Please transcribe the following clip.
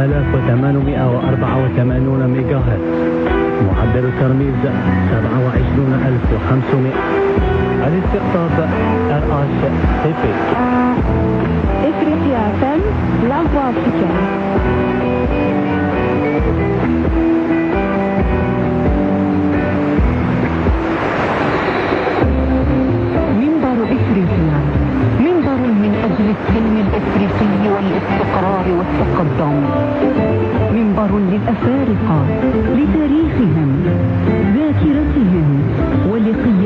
9884 ميجا هرتز. معدل الترميز 27500. الاستقطاب RHCP. إفريقيا FM La Voix Africaine. منبر إفريقيا، منبر من أجل السلم الإفريقي والاستقرار والتقدم، منبر للأفارقة، لتاريخهم، ذاكرتهم ولقيمهم.